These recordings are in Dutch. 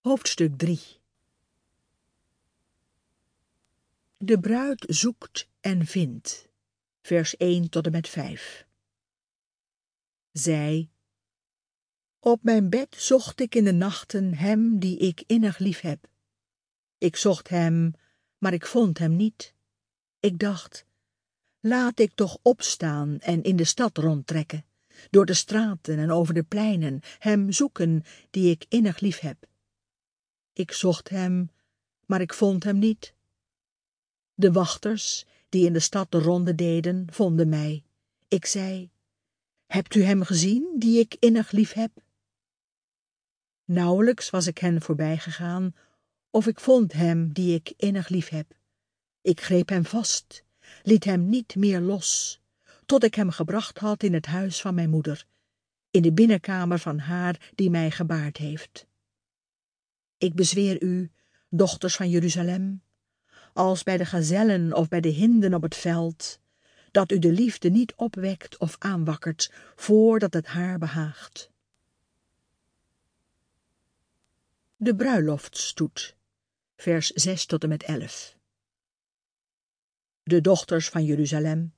Hoofdstuk 3. De bruid zoekt en vindt. Vers 1 tot en met 5. Zij: op mijn bed zocht ik in de nachten hem die ik innig lief heb. Ik zocht hem, maar ik vond hem niet. Ik dacht: laat ik toch opstaan en in de stad rondtrekken, door de straten en over de pleinen, hem zoeken die ik innig lief heb. Ik zocht hem, maar ik vond hem niet. De wachters, die in de stad de ronde deden, vonden mij. Ik zei: hebt u hem gezien, die ik innig lief heb? Nauwelijks was ik hen voorbij gegaan, of ik vond hem die ik innig lief heb. Ik greep hem vast, liet hem niet meer los, tot ik hem gebracht had in het huis van mijn moeder, in de binnenkamer van haar die mij gebaard heeft. Ik bezweer u, dochters van Jeruzalem, als bij de gazellen of bij de hinden op het veld, dat u de liefde niet opwekt of aanwakkert, voordat het haar behaagt. De bruiloftsstoet, vers 6 tot en met 11. De dochters van Jeruzalem.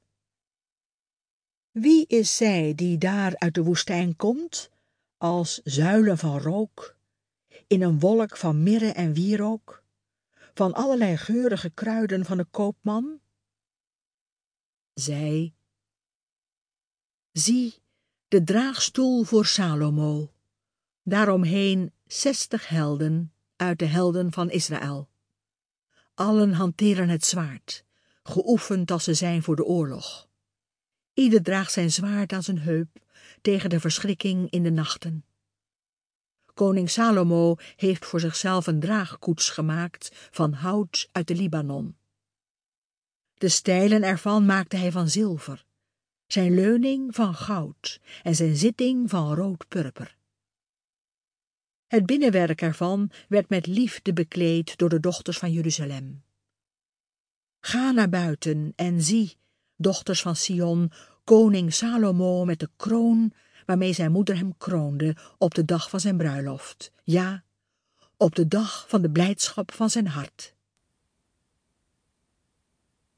Wie is zij die daar uit de woestijn komt, als zuilen van rook, in een wolk van mirre en wierook, van allerlei geurige kruiden van de koopman? Zij: zie, de draagstoel voor Salomo, daaromheen 60 helden uit de helden van Israël. Allen hanteren het zwaard, geoefend als ze zijn voor de oorlog. Ieder draagt zijn zwaard aan zijn heup, tegen de verschrikking in de nachten. Koning Salomo heeft voor zichzelf een draagkoets gemaakt van hout uit de Libanon. De stijlen ervan maakte hij van zilver, zijn leuning van goud en zijn zitting van rood purper. Het binnenwerk ervan werd met liefde bekleed door de dochters van Jeruzalem. Ga naar buiten en zie, dochters van Sion, koning Salomo met de kroon waarmee zijn moeder hem kroonde op de dag van zijn bruiloft, ja, op de dag van de blijdschap van zijn hart.